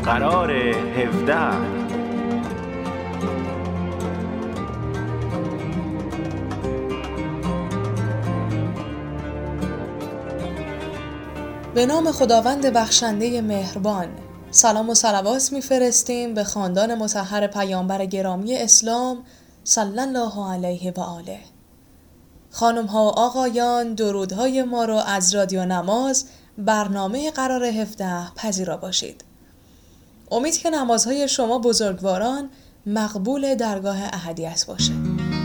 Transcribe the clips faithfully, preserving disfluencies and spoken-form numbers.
قرار هفده. به نام خداوند بخشنده مهربان. سلام و صلوات می‌فرستیم به خاندان مطهر پیامبر گرامی اسلام صلی الله علیه و آله. خانم‌ها و آقایان، درودهای ما رو از رادیو نماز برنامه قرار هفده پذیرا باشید. امید که نمازهای شما بزرگواران مقبول درگاه احدیت باشه.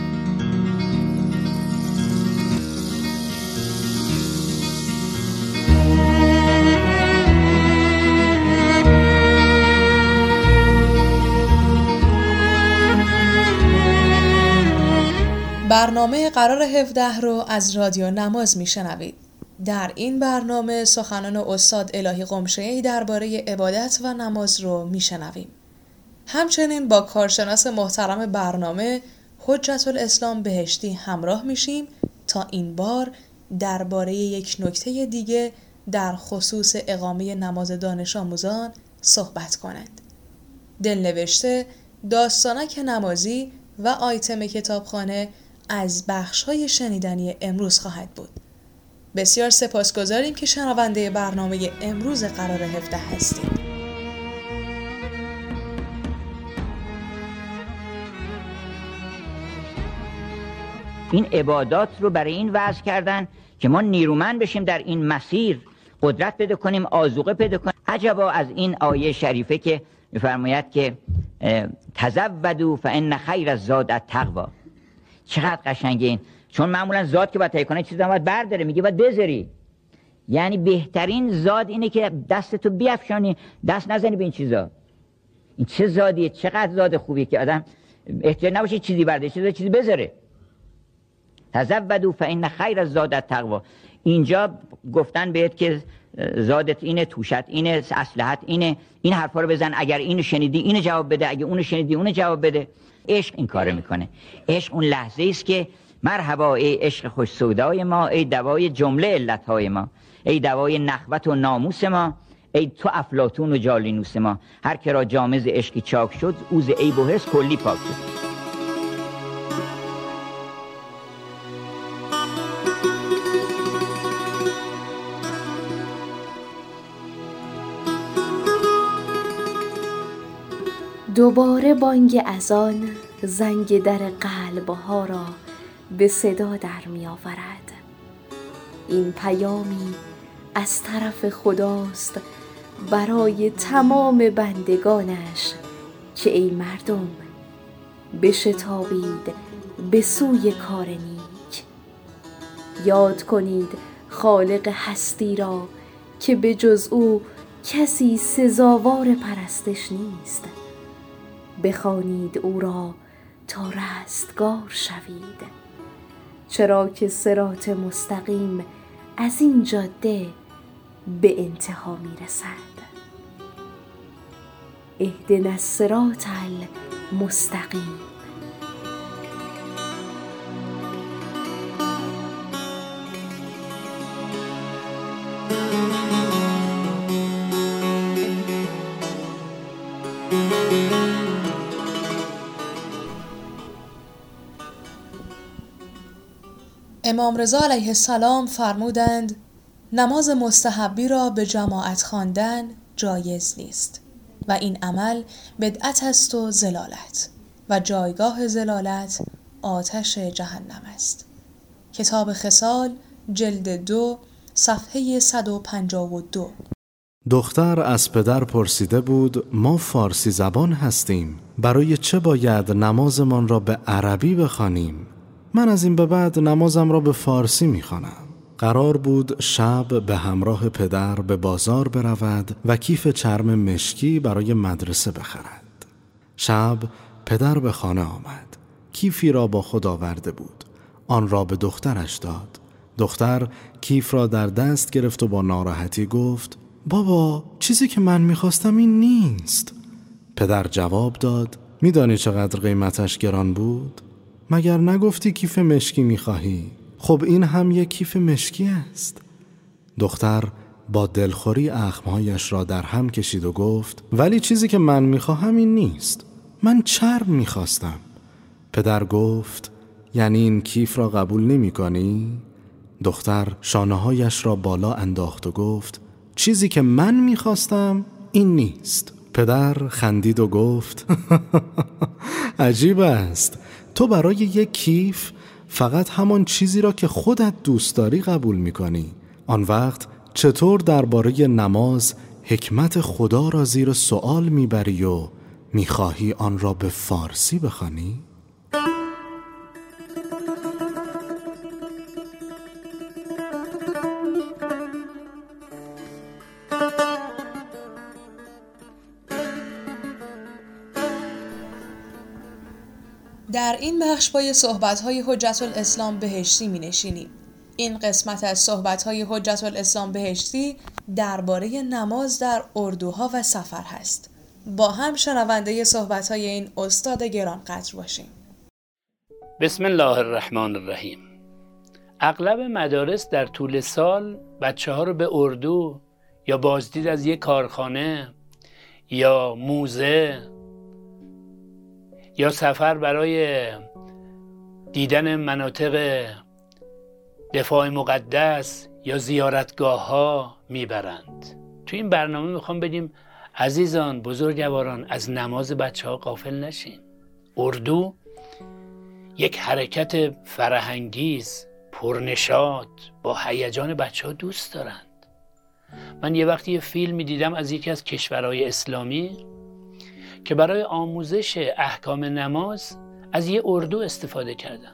برنامه قرار هفده رو از رادیو نماز میشنوید. در این برنامه سخنان استاد الهی قمشه‌ای درباره عبادت و نماز رو میشنویم. همچنین با کارشناس محترم برنامه حجت الاسلام بهشتی همراه میشیم تا این بار درباره یک نکته دیگه در خصوص اقامه نماز دانش آموزان صحبت کنند. دلنوشته، داستانک نمازی و آیتم کتابخانه از بخش‌های شنیدنی امروز خواهد بود. بسیار سپاسگزاریم که شنونده برنامه امروز قرار هفده هستید. این عبادات رو برای این وضع کردن که ما نیرومند بشیم در این مسیر، قدرت پیدا کنیم، آذوقه پیدا کنیم. عجبا از این آیه شریفه که می‌فرماید که تزودوا فإن خیر الزاد التقوی. چقدر قشنگه این، چون معمولا زاد که باید تهیه کنه چیزا باید برداره، میگه باید بذاری. یعنی بهترین زاد اینه که دستتو بیفشانی، دست نزنی به این چیزا. این چه زادیه، چقدر زاد خوبیه که آدم احتیاج نباشه چیزی برده، چیزی چیزی بذاره. تزودوا فإن خیر الزاد التقوی. اینجا گفتن بهت که زادت اینه، توشت اینه، اسلحت اینه، این حرفا رو بزن، اگر اینو شنیدی اینو جواب بده، اگه اونو شنیدی اونو جواب بده. عشق این کارو میکنه. عشق اون لحظه است که مرحبا ای عشق خوش سودای ما، ای دوای جمله علتهای ما، ای دوای نخوت و ناموس ما، ای تو افلاطون و جالینوس ما. هر که را جامز عشقی چاک شد، اوز عیب و حرص کلی پاک شد. دوباره بانگ اذان زنگ در قلب‌ها را به صدا در می آورد. این پیامی از طرف خداست برای تمام بندگانش که ای مردم بشتابید به سوی کار نیک. یاد کنید خالق هستی را که به جز او کسی سزاوار پرستش نیست. بخوانید او را تا رستگار شوید، چرا که صراط مستقیم از این جاده به انتها می رسد. اهدنا الصراط المستقیم. امام رضا علیه السلام فرمودند نماز مستحبی را به جماعت خواندن جایز نیست و این عمل بدعت است و ضلالت و جایگاه ضلالت آتش جهنم است. کتاب خصال جلد دو صفحه صد و پنجاه و دو. دختر از پدر پرسیده بود ما فارسی زبان هستیم، برای چه باید نمازمان را به عربی بخوانیم؟ من از این به بعد نمازم را به فارسی میخوانم. قرار بود شب به همراه پدر به بازار برود و کیف چرم مشکی برای مدرسه بخرد. شب پدر به خانه آمد. کیفی را با خود آورده بود. آن را به دخترش داد. دختر کیف را در دست گرفت و با ناراحتی گفت بابا چیزی که من میخواستم این نیست. پدر جواب داد میدانی چقدر قیمتش گران بود؟ مگر نگفتی کیف مشکی میخواهی؟ خب این هم یک کیف مشکی است. دختر با دلخوری اخمهایش را در هم کشید و گفت ولی چیزی که من میخواهم این نیست. من چرم میخواستم. پدر گفت یعنی این کیف را قبول نمی کنی؟ دختر شانه‌هایش را بالا انداخت و گفت چیزی که من میخواستم این نیست. پدر خندید و گفت عجیب است، تو برای یک کیف فقط همان چیزی را که خودت دوست داری قبول میکنی. آن وقت چطور درباره نماز حکمت خدا را زیر سوال میبری و میخواهی آن را به فارسی بخوانی؟ در این بخش پای صحبت‌های حجت الاسلام بهشتی می‌نشینیم. این قسمت از صحبت‌های حجت الاسلام بهشتی درباره نماز در اردوها و سفر هست. با هم شنونده صحبت‌های این استاد گرانقدر باشیم. بسم الله الرحمن الرحیم. اغلب مدارس در طول سال بچه‌ها رو به اردو یا بازدید از یک کارخانه یا موزه یا سفر برای دیدن مناطق دفاع مقدس یا زیارتگاه ها میبرند. تو این برنامه میخوام بگیم عزیزان بزرگواران از نماز بچه ها غافل نشین. اردو یک حرکت فرهنگیز پرنشاط با هیجان بچه ها دوست دارند. من یه وقتی یه فیلمی دیدم از یکی از کشورهای اسلامی که برای آموزش احکام نماز از یه اردو استفاده کردن.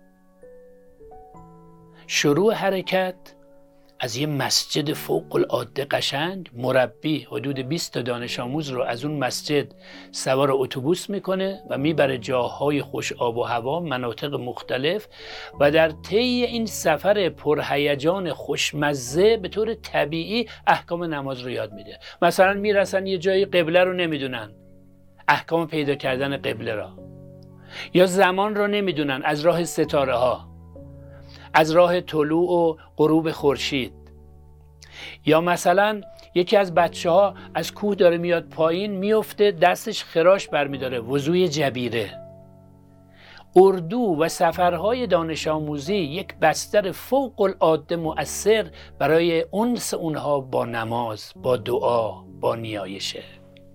شروع حرکت از یه مسجد فوق العاده قشنگ، مربی حدود بیست تا دانش آموز رو از اون مسجد سوار اتوبوس میکنه و میبره جاهای خوش آب و هوا، مناطق مختلف، و در طی این سفر پرهیجان خوشمزه به طور طبیعی احکام نماز رو یاد میده. مثلا میرسن یه جایی قبله رو نمیدونن، احکام پیدا کردن قبله را، یا زمان را نمیدونن از راه ستاره ها، از راه طلوع و غروب خورشید، یا مثلا یکی از بچه ها از کوه داره میاد پایین، میفته دستش خراش برمیداره، وضوی جبیره. اردو و سفرهای دانش آموزی یک بستر فوق العاده مؤثر برای انس اونها با نماز، با دعا، با نیایشه.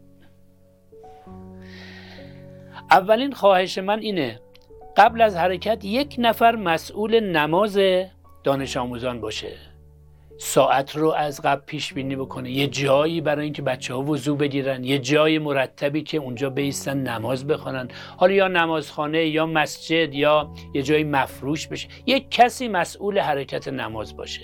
اولین خواهش من اینه قبل از حرکت یک نفر مسئول نماز دانش آموزان باشه. ساعت رو از قبل پیش بینی بکنه، یه جایی برای اینکه بچه ها وضو بگیرن، یه جای مرتبی که اونجا بایستن نماز بخونن، حالا یا نمازخانه یا مسجد یا یه جایی مفروش بشه، یک کسی مسئول حرکت نماز باشه.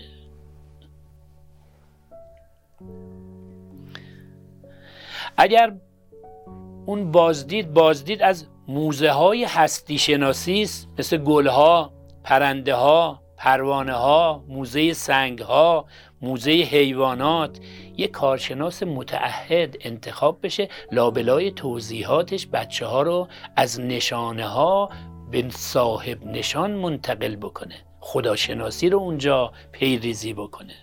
اگر اون بازدید بازدید از موزه های هستی شناسی است، مثل گل ها، پرنده ها، پروانه ها، موزه سنگ ها، موزه حیوانات، یک کارشناس متعهد انتخاب بشه لابلای توضیحاتش بچه ها رو از نشانه ها به صاحب نشان منتقل بکنه، خداشناسی رو اونجا پیریزی بکنه.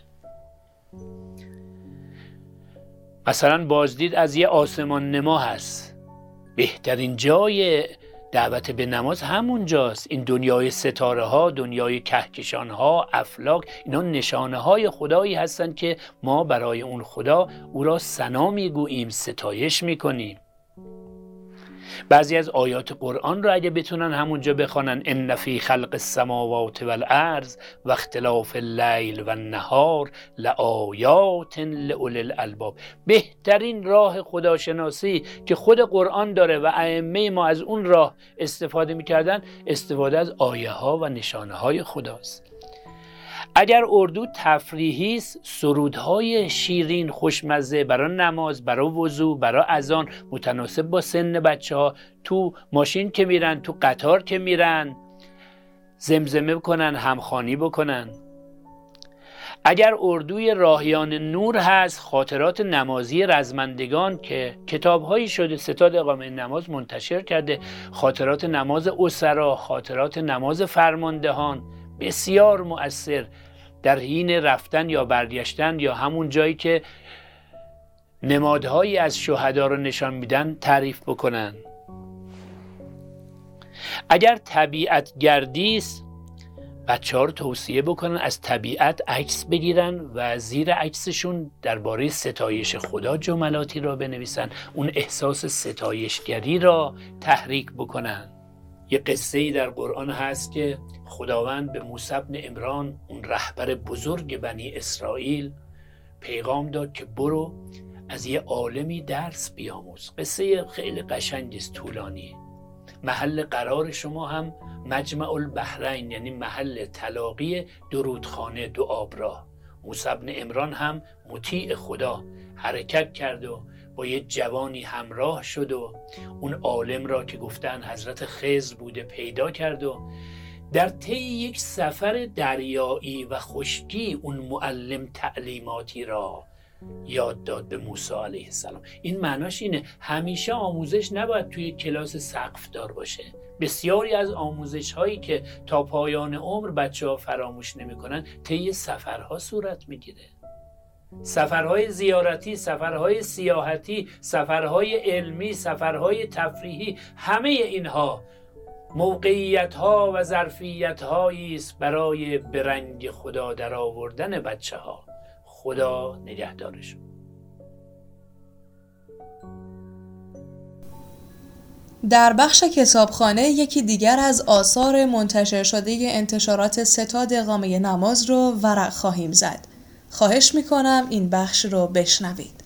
مثلا بازدید از یه آسمان نما هست، بهترین جای دعوت به نماز همونجاست. این دنیای ستاره ها، دنیای کهکشان ها، افلاک، اینا نشانه های خدایی هستند که ما برای اون خدا او را ثنا میگوییم، ستایش میکنیم. بعضی از آیات قرآن را اگه بتونن همونجا بخوانن، ان فی خلق السماوات والارض و اختلاف اللیل و النهار لآیات لأولی الالباب. بهترین راه خداشناسی که خود قرآن داره و ائمه ما از اون راه استفاده میکردن، استفاده از آیه ها و نشانه های خداست. اگر اردو تفریحی است، سرودهای شیرین خوشمزه برای نماز، برای وضو، برای اذان، متناسب با سن بچه ها، تو ماشین که میرن، تو قطار که میرن، زمزمه بکنن، همخوانی بکنن. اگر اردوی راهیان نور هست، خاطرات نمازی رزمندگان که کتابهایی شده ستاد اقامه نماز منتشر کرده، خاطرات نماز اسرا، خاطرات نماز فرماندهان، بسیار مؤثر. در حین رفتن یا برگشتن یا همون جایی که نمادهایی از شهدا رو نشان میدن تعریف بکنن. اگر طبیعت گردی است، بچه ها رو توصیه بکنن از طبیعت عکس بگیرن و زیر عکسشون درباره ستایش خدا جملاتی را بنویسن، اون احساس ستایشگری را تحریک بکنن. یه قصه‌ای در قرآن هست که خداوند به موسی بن عمران، اون رهبر بزرگ بنی اسرائیل، پیغام داد که برو از یه عالمی درس بیاموز. قصه خیلی قشنگی است، طولانی. محل قرار شما هم مجمع البحرین، یعنی محل تلاقی درودخانه، دو آبراه. موسی بن عمران هم مطیع خدا حرکت کرد و با یه جوانی همراه شد و اون عالم را که گفتن حضرت خضر بوده پیدا کرد و در طی یک سفر دریایی و خشکی اون معلم تعلیماتی را یاد داد به موسی علیه السلام. این معناش اینه همیشه آموزش نباید توی کلاس سقف دار باشه. بسیاری از آموزش هایی که تا پایان عمر بچه ها فراموش نمی کنن طی سفرها صورت میگیره. سفرهای زیارتی، سفرهای سیاحتی، سفرهای علمی، سفرهای تفریحی، همه اینها موقعیت ها و ظرفیت هایی است برای به رنگ خدا در آوردن بچه ها. خدا نگهدارشون. در بخش کتابخانه یکی دیگر از آثار منتشر شده انتشارات ستاد اقامه نماز رو ورق خواهیم زد. خواهش میکنم این بخش رو بشنوید.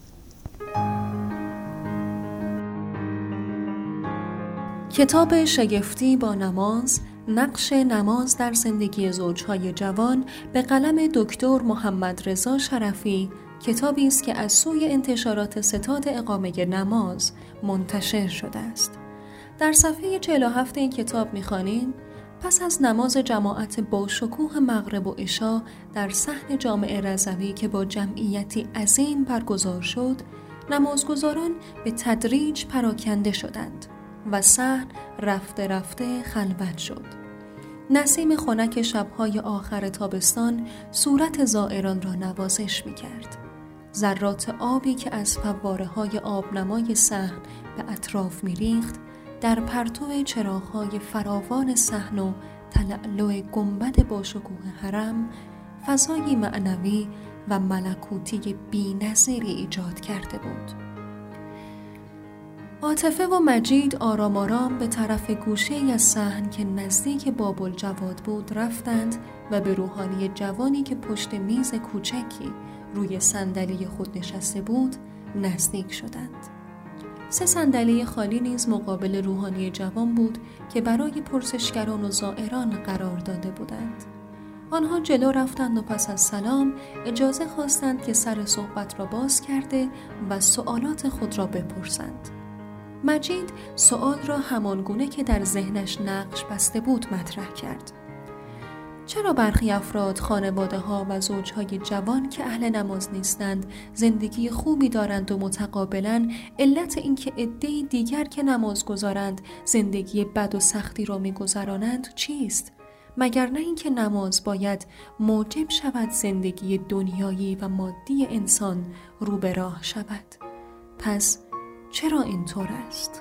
کتاب شگفتی با نماز، نقش نماز در زندگی زوجهای جوان به قلم دکتر محمد رضا شرفی، کتابی است که از سوی انتشارات ستاد اقامه نماز منتشر شده است. در صفحه چهل و هفت این کتاب می‌خوانیم: پس از نماز جماعت با شکوه مغرب و عشا در صحن جامع رضوی که با جمعیتی عظیم برگزار شد، نمازگزاران به تدریج پراکنده شدند و صحن رفته رفته خلوت شد. نسیم خنک شب‌های آخر تابستان صورت زائران را نوازش می‌کرد. ذرات آبی که از فواره‌های آبنمای صحن به اطراف می‌ریخت، در پرتو چراغ‌های فراوان صحن و تلألؤ گنبد با شکوه حرم، فضایی معنوی و ملکوتی بی‌نظیری ایجاد کرده بود. عاطفه و مجید آرام آرام به طرف گوشه‌ای از صحن که نزدیک باب الجواد بود رفتند و به روحانی جوانی که پشت میز کوچکی روی صندلی خود نشسته بود نزدیک شدند. سه صندلی خالی نیز مقابل روحانی جوان بود که برای پرسشگران و زائران قرار داده بودند. آنها جلو رفتند و پس از سلام اجازه خواستند که سر صحبت را باز کرده و سوالات خود را بپرسند. مجید سوال را همانگونه که در ذهنش نقش بسته بود مطرح کرد: چرا برخی افراد، خانواده ها و زوجهای جوان که اهل نماز نیستند زندگی خوبی دارند و متقابلا علت اینکه عده‌ای دیگر که نماز گذارند زندگی بد و سختی را می‌گذرانند چیست؟ مگر نه اینکه نماز باید موجب شود زندگی دنیایی و مادی انسان رو به راه شود؟ پس چرا اینطور است؟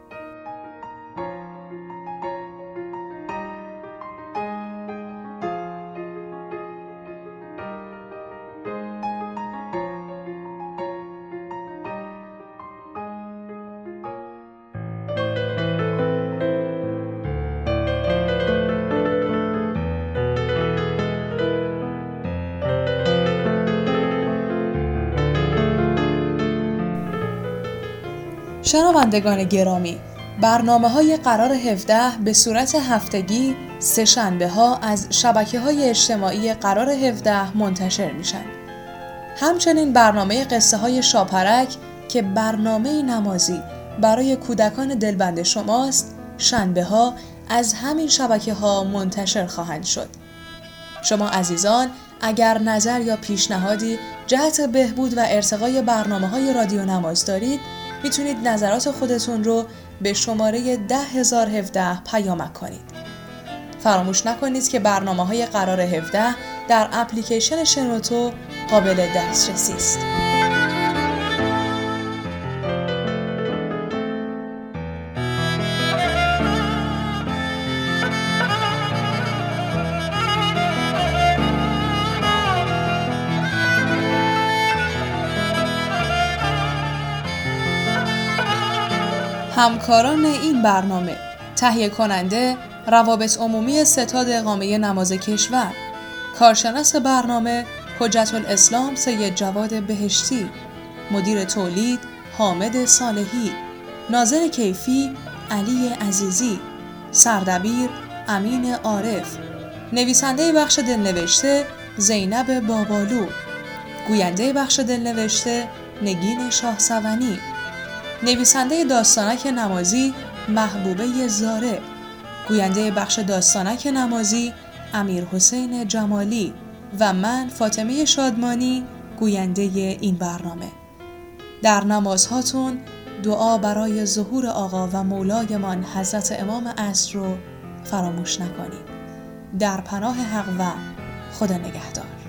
شنوندگان گرامی، برنامه‌های قرار هفده به صورت هفتگی سه شنبه ها از شبکه‌های اجتماعی قرار هفده منتشر میشن. همچنین برنامه قصه های شاپرک که برنامه نمازی برای کودکان دلبند شماست، شنبه ها از همین شبکه ها منتشر خواهند شد. شما عزیزان اگر نظر یا پیشنهادی جهت بهبود و ارتقای برنامه‌های رادیو نماز دارید، میتونید نظرات خودتون رو به شماره ده هزار و هفده پیامک کنید. فراموش نکنید که برنامه‌های قرار هفده در اپلیکیشن شنوتو قابل دسترسی است. همکاران این برنامه: تهیه کننده روابط عمومی ستاد اقامه نماز کشور، کارشناس برنامه حجت الاسلام سید جواد بهشتی، مدیر تولید حامد صالحی، ناظر کیفی علی عزیزی، سردبیر امین عارف، نویسنده بخش دلنوشته زینب بابالو، گوینده بخش دلنوشته نگین شاهسوانی، نویسنده داستانک نمازی محبوبه زاره، گوینده بخش داستانک نمازی امیر حسین جمالی و من فاطمه شادمانی گوینده این برنامه. در نمازهاتون دعا برای ظهور آقا و مولایمان حضرت امام عصر رو فراموش نکنید. در پناه حق و خدا نگهدار.